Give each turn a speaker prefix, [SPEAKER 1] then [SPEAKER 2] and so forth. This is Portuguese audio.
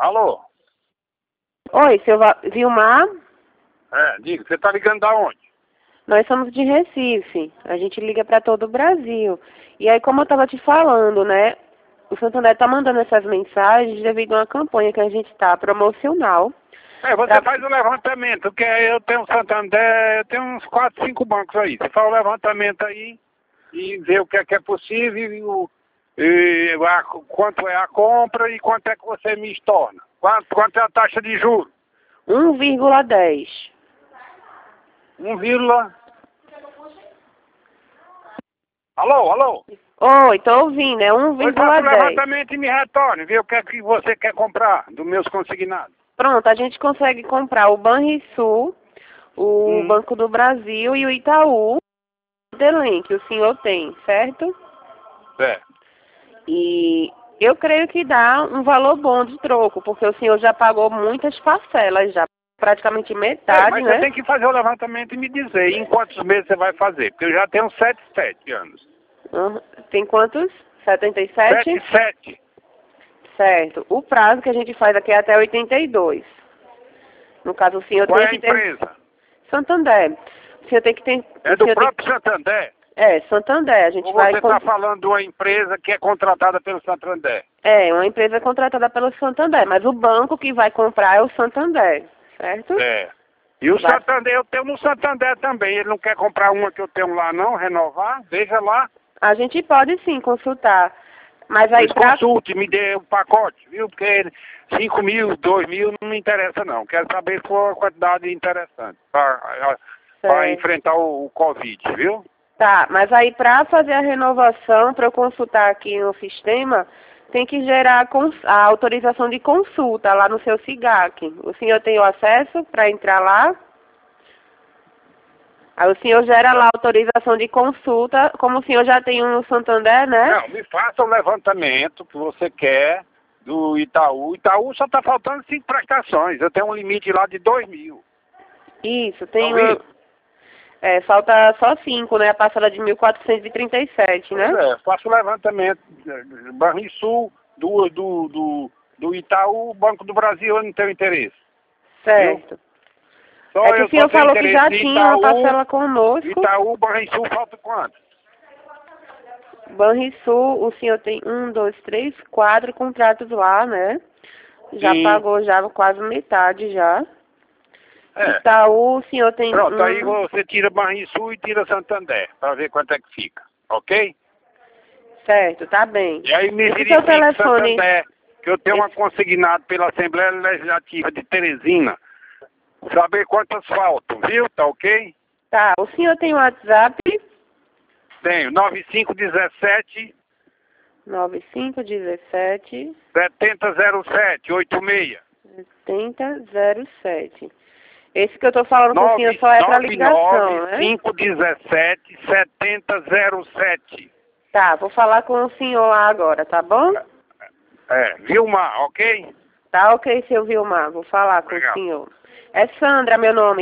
[SPEAKER 1] Alô?
[SPEAKER 2] Oi, seu Vilmar?
[SPEAKER 1] Diga, você tá ligando da onde?
[SPEAKER 2] Nós somos de Recife. A gente liga para todo o Brasil. E aí, como eu estava te falando, né? O Santander está mandando essas mensagens devido a uma campanha que a gente está promocional.
[SPEAKER 1] Você faz o levantamento, porque eu tenho Santander, eu tenho uns 4, 5 bancos aí. Você faz o levantamento aí e vê o que é possível, quanto é a compra e quanto é que você me estorna. Quanto é a taxa de juros?
[SPEAKER 2] 1,10.
[SPEAKER 1] 1, Alô?
[SPEAKER 2] Oi, tô ouvindo, é
[SPEAKER 1] Pois faça o
[SPEAKER 2] 1,10.
[SPEAKER 1] levantamento e me retorne, vê o que é que você quer comprar dos meus consignados.
[SPEAKER 2] Pronto, a gente consegue comprar o Banrisul, o Banco do Brasil e o Itaú, o Delem, que o senhor tem, certo?
[SPEAKER 1] Certo.
[SPEAKER 2] E eu creio que dá um valor bom de troco, porque o senhor já pagou muitas parcelas, já praticamente metade,
[SPEAKER 1] mas
[SPEAKER 2] né?
[SPEAKER 1] você tem que fazer o levantamento e me dizer em quantos meses você vai fazer, porque eu já tenho 7 anos.
[SPEAKER 2] Tem quantos? 77?
[SPEAKER 1] 7.
[SPEAKER 2] Certo. O prazo que a gente faz aqui é até 82. No caso, o senhor
[SPEAKER 1] Qual
[SPEAKER 2] tem
[SPEAKER 1] é a
[SPEAKER 2] que ter...
[SPEAKER 1] empresa?
[SPEAKER 2] Santander. O senhor tem que ter...
[SPEAKER 1] É do próprio Santander?
[SPEAKER 2] É, Santander. A gente
[SPEAKER 1] Ou
[SPEAKER 2] vai...
[SPEAKER 1] você está falando de uma empresa que é contratada pelo Santander?
[SPEAKER 2] É, uma empresa contratada pelo Santander, mas o banco que vai comprar é o Santander, certo?
[SPEAKER 1] E o Santander, eu tenho no Santander também. Ele não quer comprar uma que eu tenho lá não, renovar? Veja lá.
[SPEAKER 2] A gente pode sim consultar. Mas aí
[SPEAKER 1] Consulte, me dê o pacote, viu? Porque 5 mil, 2 mil não me interessa não. Quero saber se for uma quantidade interessante para enfrentar o Covid, viu?
[SPEAKER 2] Tá, mas aí para fazer a renovação, para eu consultar aqui no sistema, tem que gerar a autorização de consulta lá no seu SIGAC. O senhor tem o acesso para entrar lá? Aí o senhor gera lá a autorização de consulta, como o senhor já tem um no Santander, né?
[SPEAKER 1] Não, me faça o levantamento que você quer do Itaú. Itaú só está faltando 5 prestações. Eu tenho um limite lá de 2 mil.
[SPEAKER 2] Isso, tem falta só 5, né? A parcela de 1.437, né?
[SPEAKER 1] Faça o levantamento. Banrisul, do Itaú, Banco do Brasil, eu não tenho interesse.
[SPEAKER 2] Certo.
[SPEAKER 1] Só
[SPEAKER 2] é que o senhor falou que já tinha uma parcela conosco.
[SPEAKER 1] Itaú, Banrisul, falta quanto?
[SPEAKER 2] Banrisul, o senhor tem 1, 2, 3, 4 contratos lá, né? Já pagou já quase metade já. Itaú, o senhor tem...
[SPEAKER 1] Pronto, aí você tira Banrisul e tira Santander, para ver quanto é que fica, ok?
[SPEAKER 2] Certo, tá bem.
[SPEAKER 1] E aí me verifique Santander, que eu tenho uma consignado pela Assembleia Legislativa de Teresina, saber quantas faltam, viu? Tá ok?
[SPEAKER 2] Tá, o senhor tem WhatsApp?
[SPEAKER 1] Tenho, 9517
[SPEAKER 2] 9517
[SPEAKER 1] 7007 86.
[SPEAKER 2] 7007. Esse que eu tô falando com o senhor só é para ligação, né?
[SPEAKER 1] 9517 7007.
[SPEAKER 2] Tá, vou falar com o senhor lá agora, tá bom?
[SPEAKER 1] Vilmar, ok?
[SPEAKER 2] Tá ok, seu Vilmar, vou falar com o senhor. É Sandra, meu nome.